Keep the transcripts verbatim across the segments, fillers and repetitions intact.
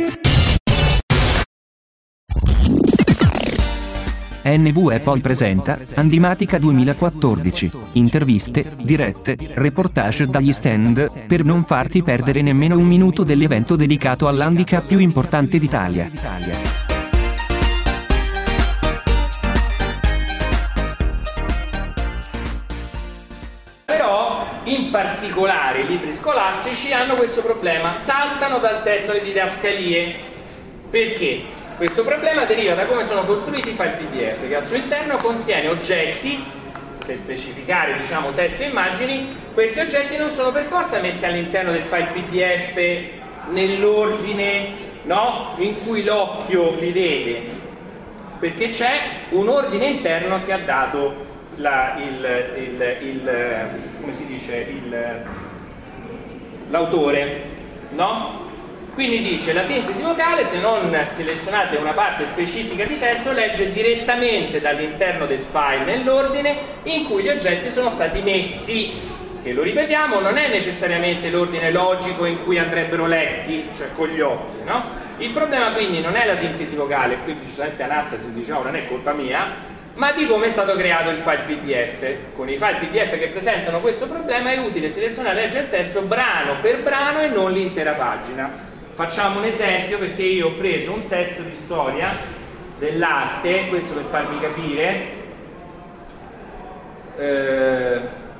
N V E poi presenta Handimatica duemilaquattordici, interviste, dirette, reportage dagli stand, per non farti perdere nemmeno un minuto dell'evento dedicato all'handicap più importante d'Italia. Però, in particolare, i libri scolastici hanno questo problema, saltano dal testo alle didascalie. Perché? Questo problema deriva da come sono costruiti i file P D F, che al suo interno contiene oggetti, per specificare, diciamo, testo e immagini. Questi oggetti non sono per forza messi all'interno del file P D F nell'ordine, no? In cui l'occhio li vede, perché c'è un ordine interno che ha dato la, il, il, il, come si dice, l'autore, no? Quindi dice: la sintesi vocale, se non selezionate una parte specifica di testo, legge direttamente dall'interno del file nell'ordine in cui gli oggetti sono stati messi, che, lo ripetiamo, non è necessariamente l'ordine logico in cui andrebbero letti, cioè con gli occhi, no? Il problema quindi non è la sintesi vocale, qui giustamente Anastasi diciamo non è colpa mia, ma di come è stato creato il file P D F. Con i file P D F che presentano questo problema è utile selezionare e leggere il testo brano per brano e non l'intera pagina. Facciamo un esempio, perché io ho preso un testo di storia dell'arte, questo per farvi capire, eh,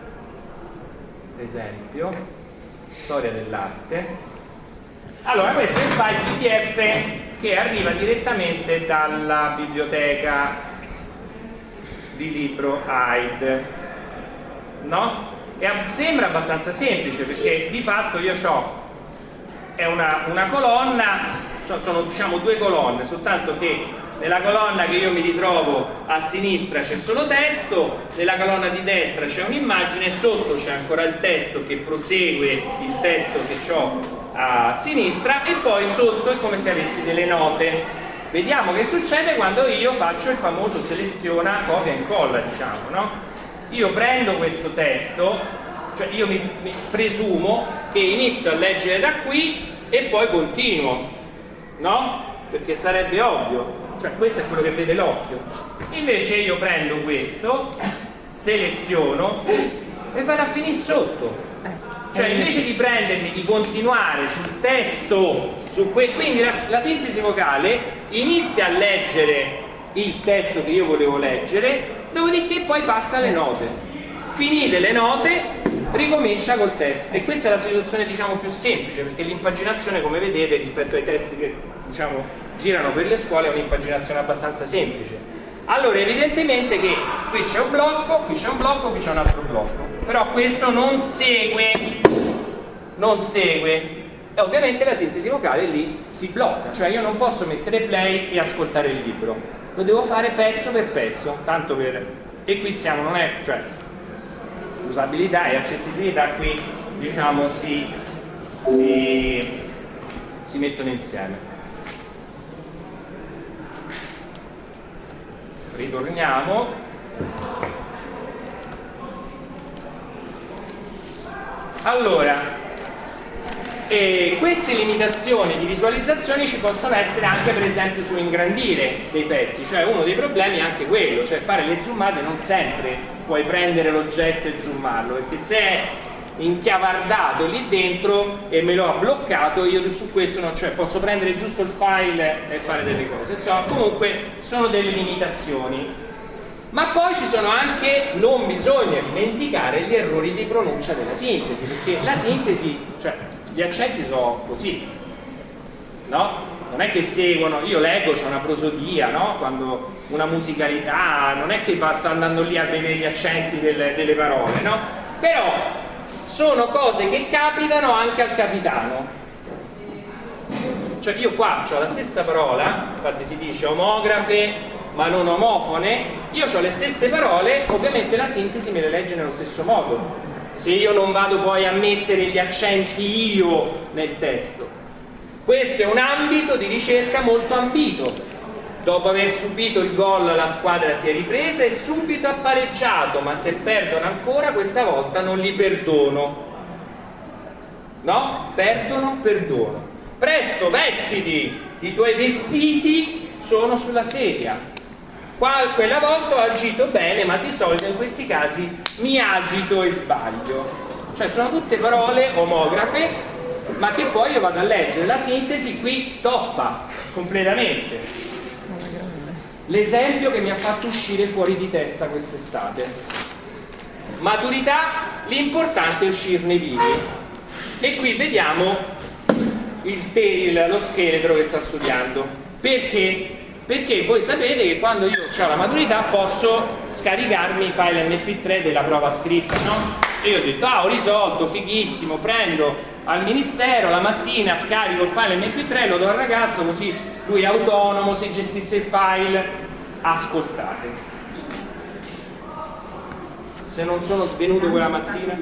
esempio, storia dell'arte. Allora, questo è il file P D F che arriva direttamente dalla biblioteca di libro Hyde, no? E sembra abbastanza semplice, perché di fatto io ho è una, una colonna, cioè sono diciamo due colonne, soltanto che nella colonna che io mi ritrovo a sinistra c'è solo testo, nella colonna di destra c'è un'immagine, sotto c'è ancora il testo che prosegue il testo che ho a sinistra, e poi sotto è come se avessi delle note. Vediamo che succede quando io faccio il famoso seleziona, copia e incolla, diciamo, no? Io prendo questo testo, cioè io mi, mi presumo che inizio a leggere da qui e poi continuo, no? Perché sarebbe ovvio, cioè questo è quello che vede l'occhio. Invece io prendo questo, seleziono e vado a finire sotto. Cioè invece di prendermi, di continuare sul testo, su que quindi la, la sintesi vocale inizia a leggere il testo che io volevo leggere, dopodiché poi passa alle note. Finite le note, ricomincia col testo, e questa è la situazione diciamo più semplice, perché l'impaginazione, come vedete, rispetto ai testi che diciamo girano per le scuole, è un'impaginazione abbastanza semplice. Allora evidentemente che qui c'è un blocco, qui c'è un blocco, qui c'è un altro blocco, però questo non segue, non segue, e ovviamente la sintesi vocale lì si blocca, cioè io non posso mettere play e ascoltare il libro, lo devo fare pezzo per pezzo, tanto per... e qui siamo, non è, cioè usabilità e accessibilità qui diciamo si, si, si mettono insieme. Ritorniamo. Allora, e queste limitazioni di visualizzazione ci possono essere anche per esempio su ingrandire dei pezzi, cioè uno dei problemi è anche quello, cioè fare le zoomate non sempre puoi prendere l'oggetto e zoomarlo, perché se è inchiavardato lì dentro e me lo ha bloccato, io su questo non, cioè posso prendere giusto il file e fare delle cose, insomma comunque sono delle limitazioni. Ma poi ci sono anche, non bisogna dimenticare, gli errori di pronuncia della sintesi, perché la sintesi, cioè gli accenti sono così, no? Non è che seguono, io leggo, c'è una prosodia, no? Quando una musicalità, non è che sto andando lì a vedere gli accenti delle, delle parole, no? Però sono cose che capitano anche al capitano. Cioè io qua ho la stessa parola, infatti si dice omografe ma non omofone, io ho le stesse parole, ovviamente la sintesi me le legge nello stesso modo, se io non vado poi a mettere gli accenti io nel testo. Questo è un ambito di ricerca molto ambito. Dopo aver subito il gol la squadra si è ripresa e subito ha pareggiato, ma se perdono ancora questa volta non li perdono. No? Perdono, perdono. presto, vestiti, i tuoi vestiti sono sulla sedia. Qua, quella volta ho agito bene, ma di solito in questi casi mi agito e sbaglio. Cioè sono tutte parole omografe, ma che poi io vado a leggere. La sintesi qui toppa completamente. L'esempio che mi ha fatto uscire fuori di testa quest'estate. Maturità, l'importante è uscirne vivi. E qui vediamo il, il, lo scheletro che sta studiando. Perché? Perché voi sapete che quando io ho la maturità posso scaricarmi i file M P tre della prova scritta, no? E io ho detto, ah, ho risolto, fighissimo, prendo al ministero, la mattina scarico il file M P tre, lo do al ragazzo, così lui è autonomo, si gestisce il file. Ascoltate. Se non sono svenuto quella mattina.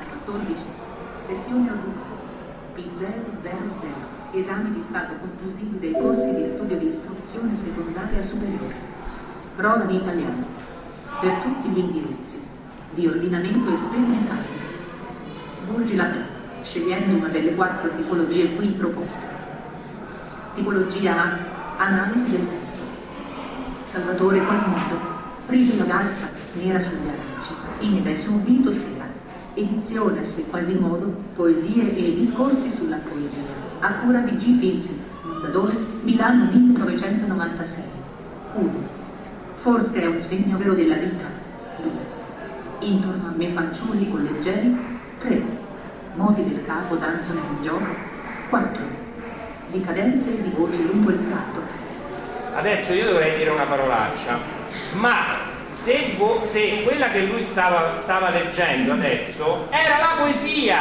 Sessione P zero zero zero. Esame di stato conclusivo dei corsi di studio di istruzione secondaria superiore. Prova di italiano. Per tutti gli indirizzi. Di ordinamento sperimentale. Svolgi la prova, scegliendo una delle quattro tipologie qui proposte. Tipologia A. Analisi del testo. Salvatore Quasimodo. Prima ragazza, nera sugli aranci. Inide subito sera. Edizione S. Quasimodo, poesie e discorsi sulla poesia. A cura di G. Finzi, Mondadori, Milano millenovecentonovantasei. uno. Forse è un segno vero della vita. due. Intorno a me fanciulli con leggeri. tre. Modi del capo danzano in gioco. quattro. Di cadenze e di voci lungo il tratto. Adesso io dovrei dire una parolaccia, ma se, se quella che lui stava, stava leggendo adesso era la poesia,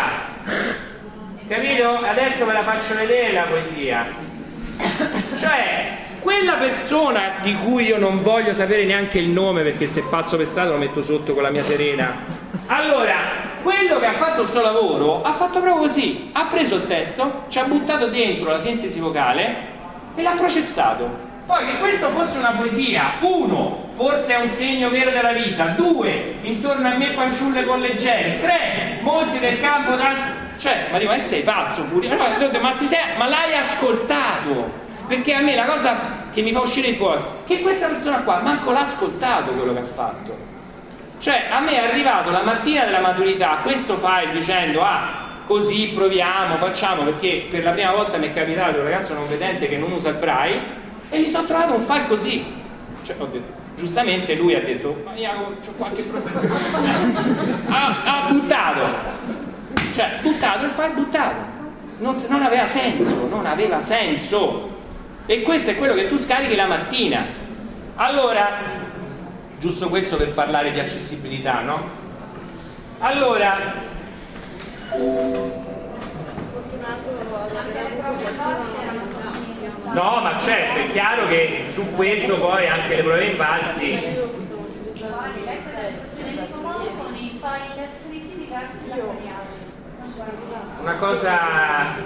capito? Adesso ve la faccio vedere la poesia. Cioè, quella persona di cui io non voglio sapere neanche il nome, perché se passo per strada lo metto sotto con la mia Serena. Allora, quello che ha fatto il suo lavoro ha fatto proprio così: ha preso il testo, ci ha buttato dentro la sintesi vocale e l'ha processato. Poi che questo fosse una poesia, uno, forse è un segno vero della vita, due, intorno a me fanciulle con leggeri, tre, molti del campo danzano. Cioè, ma dico, ma sei pazzo, Furio? Ma, ti sei, ma l'hai ascoltato? Perché a me la cosa che mi fa uscire fuori è che questa persona qua manco l'ha ascoltato quello che ha fatto. Cioè, a me è arrivato la mattina della maturità questo file dicendo, ah, così proviamo, facciamo, perché per la prima volta mi è capitato un ragazzo non vedente che non usa il braille, e gli sono trovato un file così. Cioè, ho detto, giustamente lui ha detto, ma io ho qualche problema. ha, ha buttato. Cioè, buttato il file, buttato. Non, non aveva senso, non aveva senso. E questo è quello che tu scarichi la mattina. Allora, giusto questo per parlare di accessibilità, no? Allora, no, ma certo, è chiaro che su questo poi anche le prove invalsi. Una cosa,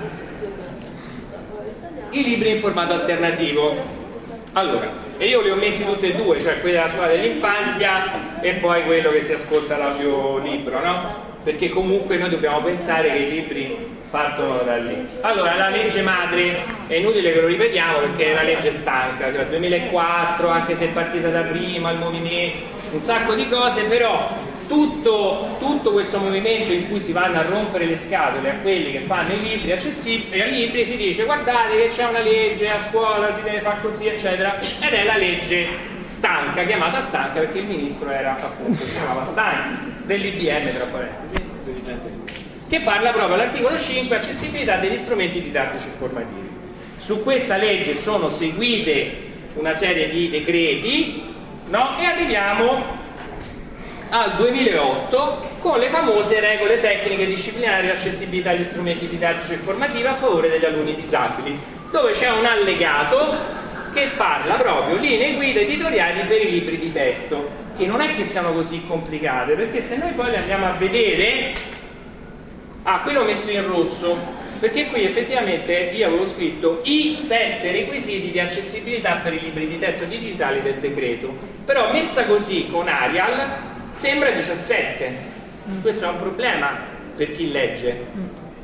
i libri in formato alternativo. Allora, e io li ho messi tutti e due, cioè quelli della scuola dell'infanzia e poi quello che si ascolta l'audiolibro, no? Perché comunque noi dobbiamo pensare che i libri partono da lì. Allora, la legge madre è inutile che lo ripetiamo perché è la legge stanca, cioè duemilaquattro, anche se è partita da prima il movimento, un sacco di cose, però tutto, tutto questo movimento in cui si vanno a rompere le scatole a quelli che fanno i libri accessibili, ai libri si dice guardate che c'è una legge a scuola, si deve fare così eccetera, ed è la legge stanca, chiamata stanca perché il ministro era appunto, si chiamava Stanchi, dell'I B M tra parentesi, che parla proprio all'articolo cinque, accessibilità degli strumenti didattici e formativi. Su questa legge sono seguite una serie di decreti, no? E arriviamo al duemilaotto con le famose regole tecniche disciplinari di accessibilità agli strumenti didattici e formativi a favore degli alunni disabili, dove c'è un allegato che parla proprio linee guida editoriali per i libri di testo, che non è che siano così complicate, perché se noi poi le andiamo a vedere, ah, qui l'ho messo in rosso, perché qui effettivamente io avevo scritto i sette requisiti di accessibilità per i libri di testo digitali del decreto, però messa così con Arial sembra diciassette. Questo è un problema per chi legge,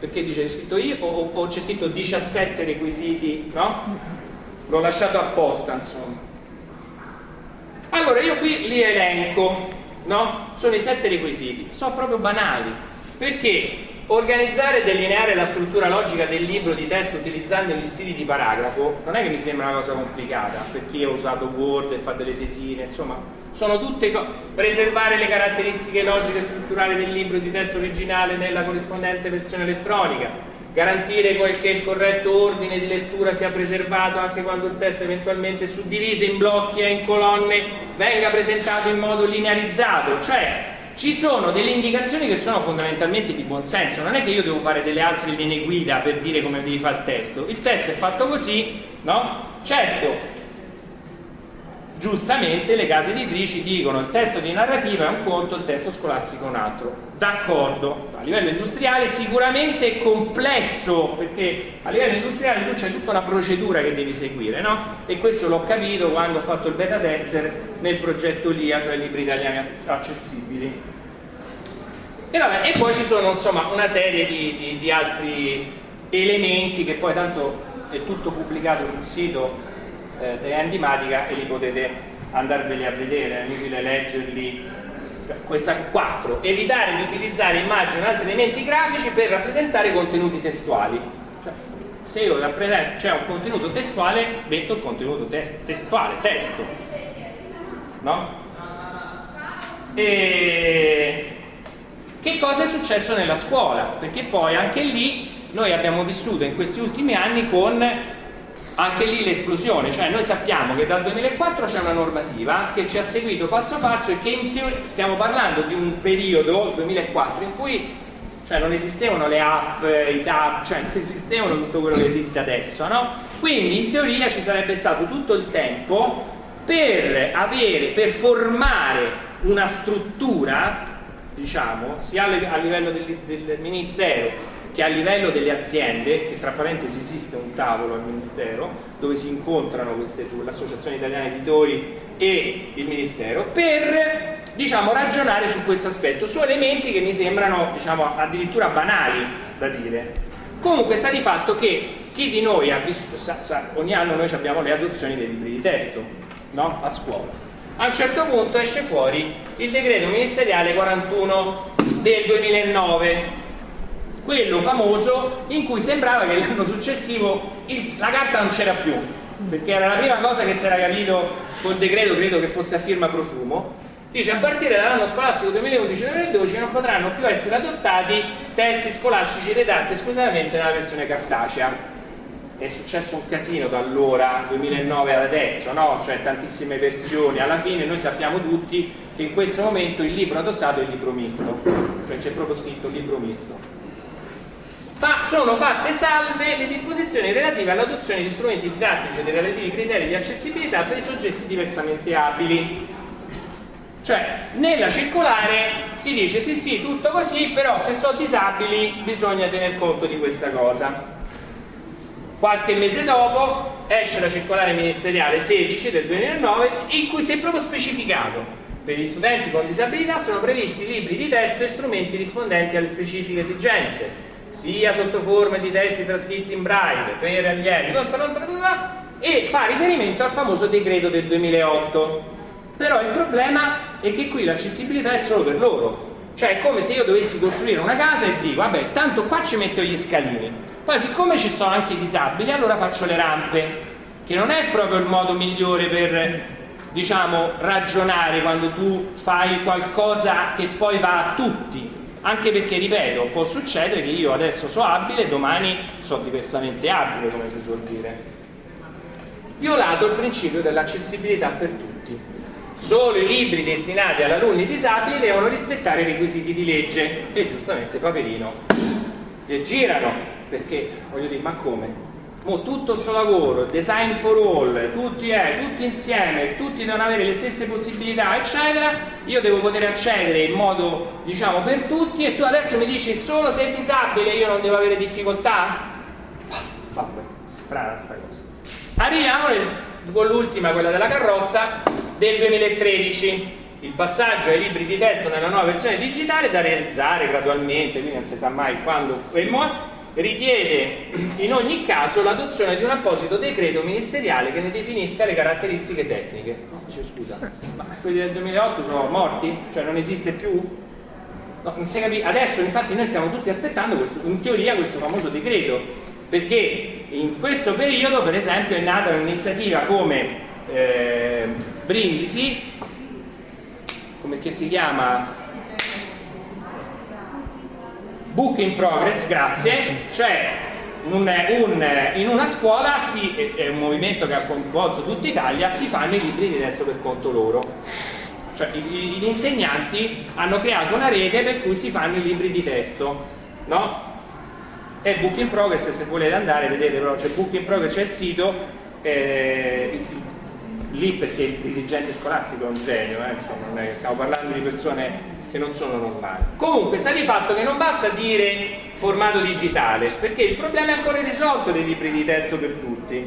Perché dice c'è scritto io o, o c'è scritto diciassette requisiti, no? L'ho lasciato apposta, insomma. Allora io qui li elenco, no? Sono i sette requisiti, sono proprio banali, perché organizzare e delineare la struttura logica del libro di testo utilizzando gli stili di paragrafo non è che mi sembra una cosa complicata, per chi ha usato Word e fa delle tesine, insomma, sono tutte cose. Preservare le caratteristiche logiche e strutturali del libro di testo originale nella corrispondente versione elettronica, garantire che il corretto ordine di lettura sia preservato anche quando il testo eventualmente suddiviso in blocchi e in colonne venga presentato in modo linearizzato, cioè ci sono delle indicazioni che sono fondamentalmente di buonsenso, non è che io devo fare delle altre linee guida per dire come devi fare il testo, il testo è fatto così, no? Certo, giustamente le case editrici dicono il testo di narrativa è un conto, il testo scolastico è un altro, d'accordo. A livello industriale sicuramente è complesso, perché a livello industriale tu c'è tutta una procedura che devi seguire, no? E questo l'ho capito quando ho fatto il beta tester nel progetto L I A, cioè libri italiani accessibili. E, vabbè, e poi ci sono insomma una serie di, di, di altri elementi che poi tanto è tutto pubblicato sul sito eh, dell'Endimatica e li potete andarveli a vedere, è inutile leggerli. Questa quattro, evitare di utilizzare immagini o altri elementi grafici per rappresentare contenuti testuali, cioè se io rappresento, c'è un contenuto testuale, metto il contenuto tes testuale, testo, no? E che cosa è successo nella scuola? Perché poi anche lì noi abbiamo vissuto in questi ultimi anni con anche lì l'esplosione, cioè noi sappiamo che dal duemilaquattro c'è una normativa che ci ha seguito passo passo e che in teoria stiamo parlando di un periodo, il duemilaquattro, in cui cioè, non esistevano le app, i tab, cioè non esistevano tutto quello che esiste adesso, no? Quindi in teoria ci sarebbe stato tutto il tempo per avere, per formare una struttura, diciamo, sia a livello del, del Ministero che a livello delle aziende, che tra parentesi esiste un tavolo al Ministero dove si incontrano queste l'Associazione Italiana Editori e il Ministero per, diciamo, ragionare su questo aspetto, su elementi che mi sembrano, diciamo, addirittura banali da dire. Comunque sta di fatto che chi di noi ha visto, sa, sa, ogni anno noi abbiamo le adozioni dei libri di testo, no? A scuola. A un certo punto esce fuori il decreto ministeriale quarantuno del duemilanove, quello famoso in cui sembrava che l'anno successivo il, la carta non c'era più, perché era la prima cosa che si era capito col decreto, credo che fosse a firma Profumo. Dice a partire dall'anno scolastico duemilaundici duemiladodici non potranno più essere adottati testi scolastici redatti esclusivamente nella versione cartacea. È successo un casino da allora, duemilanove ad adesso, no? Cioè tantissime versioni, alla fine noi sappiamo tutti che in questo momento il libro adottato è il libro misto, cioè c'è proprio scritto libro misto. Fa, sono fatte salve le disposizioni relative all'adozione di strumenti didattici e dei relativi criteri di accessibilità per i soggetti diversamente abili. Cioè, nella circolare si dice sì sì, tutto così, però se sono disabili bisogna tener conto di questa cosa. Qualche mese dopo esce la circolare ministeriale sedici del duemilanove in cui si è proprio specificato: per gli studenti con disabilità sono previsti libri di testo e strumenti rispondenti alle specifiche esigenze, sia sotto forma di testi trascritti in braille per allievi, e fa riferimento al famoso decreto del duemilaotto. Però il problema è che qui l'accessibilità è solo per loro, cioè è come se io dovessi costruire una casa e dico vabbè, tanto qua ci metto gli scalini, poi siccome ci sono anche i disabili allora faccio le rampe, che non è proprio il modo migliore per, diciamo, ragionare quando tu fai qualcosa che poi va a tutti. Anche perché, ripeto, può succedere che io adesso so abile e domani so diversamente abile, come si suol dire. Violato il principio dell'accessibilità per tutti. Solo i libri destinati ad alunni disabili devono rispettare i requisiti di legge. E giustamente Paperino li girano, perché, voglio dire, ma come? Mo tutto sto lavoro, design for all, tutti, eh, tutti insieme, tutti devono avere le stesse possibilità, eccetera, io devo poter accedere in modo, diciamo, per tutti, e tu adesso mi dici solo se è disabile io non devo avere difficoltà? Vabbè, strana sta cosa. Arriviamo nel, con l'ultima, quella della carrozza, del duemilatredici, il passaggio ai libri di testo nella nuova versione digitale da realizzare gradualmente, quindi non si sa mai quando e mo', richiede in ogni caso l'adozione di un apposito decreto ministeriale che ne definisca le caratteristiche tecniche. No, dice scusa, ma quelli del duemilaotto sono morti? Cioè non esiste più? No, non si capisce. Adesso infatti noi stiamo tutti aspettando questo, in teoria questo famoso decreto, perché in questo periodo per esempio è nata un'iniziativa come eh, Brindisi, come che si chiama? Book in Progress, grazie, cioè un, un, in una scuola si, è un movimento che ha coinvolto tutta Italia, si fanno i libri di testo per conto loro. Cioè gli, gli insegnanti hanno creato una rete per cui si fanno i libri di testo, no? È Book in Progress, se volete andare vedete, però c'è Book in Progress, c'è il sito, eh, lì perché il dirigente scolastico è un genio, eh, insomma, non è che stiamo parlando di persone che non sono normali. Comunque sta di fatto che non basta dire formato digitale, perché il problema è ancora irrisolto dei libri di testo per tutti.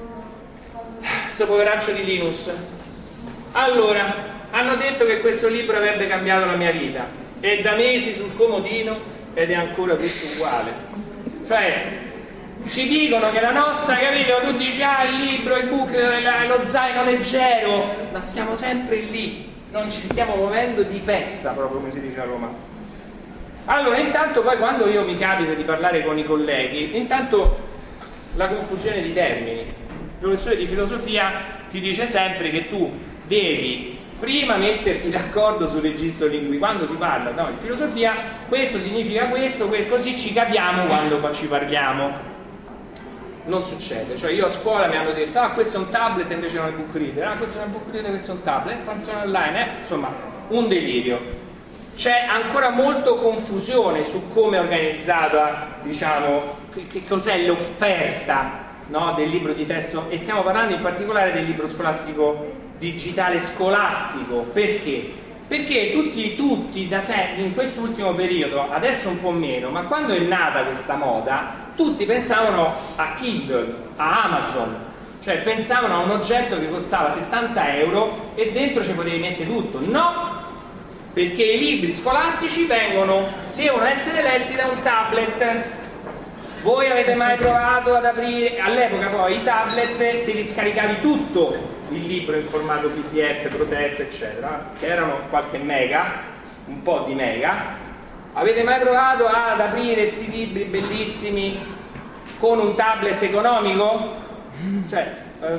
Sto poveraccio di Linus. Allora, hanno detto che questo libro avrebbe cambiato la mia vita, è da mesi sul comodino ed è ancora tutto uguale. Cioè, ci dicono che la nostra, capito, tu dici ah il libro, il book, lo zaino leggero, ma siamo sempre lì, non ci stiamo muovendo di pezza, proprio come si dice a Roma. Allora, intanto poi quando io mi capita di parlare con i colleghi, intanto la confusione di termini. Il professore di filosofia ti dice sempre che tu devi prima metterti d'accordo sul registro linguistico. Quando si parla no, in filosofia questo significa questo, così ci capiamo quando ci parliamo. Non succede, cioè io a scuola mi hanno detto ah questo è un tablet invece non è book reader, ah questo è un book reader, questo è un tablet, espansione online, eh? Insomma un delirio. C'è ancora molto confusione su come è organizzata, diciamo, che, che cos'è l'offerta, no, del libro di testo, e stiamo parlando in particolare del libro scolastico digitale scolastico. Perché? Perché tutti, tutti da sempre in quest'ultimo periodo, adesso un po' meno, ma quando è nata questa moda tutti pensavano a Kindle, a Amazon, cioè pensavano a un oggetto che costava settanta euro e dentro ci potevi mettere tutto. No, perché i libri scolastici vengono, devono essere letti da un tablet. Voi avete mai provato ad aprire, all'epoca poi i tablet te li scaricavi tutto il libro in formato P D F protetto eccetera, che erano qualche mega, un po' di mega. Avete mai provato ad aprire questi libri bellissimi con un tablet economico? Cioè eh,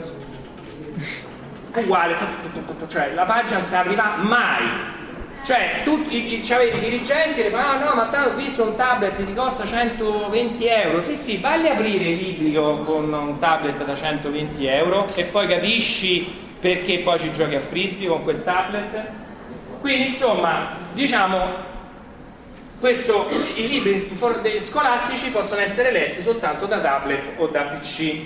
uguale, cioè la pagina non si apriva mai. Cioè tutti c'avete i dirigenti e fanno ah no ma tanto ho visto un tablet che ti costa centoventi euro. Sì sì, vai a aprire i libri con un tablet da centoventi euro e poi capisci perché poi ci giochi a frisbee con quel tablet. Quindi insomma diciamo questo, i libri scolastici possono essere letti soltanto da tablet o da P C.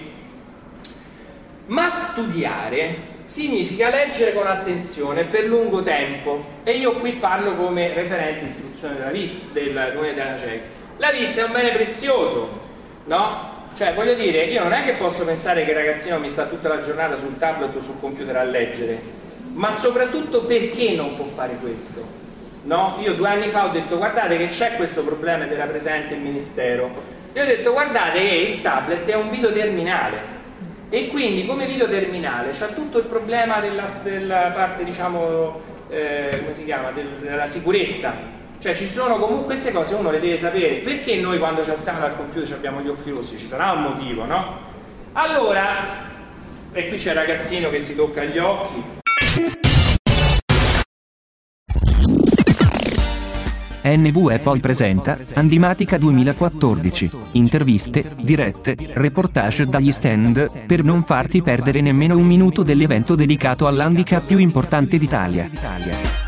Ma studiare significa leggere con attenzione per lungo tempo, e io qui parlo come referente di istruzione della vista della comunità Anacek. La vista è un bene prezioso, no? Cioè voglio dire, io non è che posso pensare che il ragazzino mi sta tutta la giornata sul tablet o sul computer a leggere, ma soprattutto perché non può fare questo, no? Io due anni fa ho detto guardate che c'è questo problema ed era presente il ministero, e ho detto guardate che il tablet è un videoterminale e quindi come videoterminale c'ha tutto il problema della, della parte diciamo eh, come si chiama, del, della sicurezza, cioè ci sono comunque queste cose, uno le deve sapere. Perché noi quando ci alziamo dal computer abbiamo gli occhi rossi? Ci sarà un motivo, no? Allora, e qui c'è il ragazzino che si tocca gli occhi. N V E poi presenta Handimatica duemilaquattordici, interviste, dirette, reportage dagli stand, per non farti perdere nemmeno un minuto dell'evento dedicato all'handicap più importante d'Italia.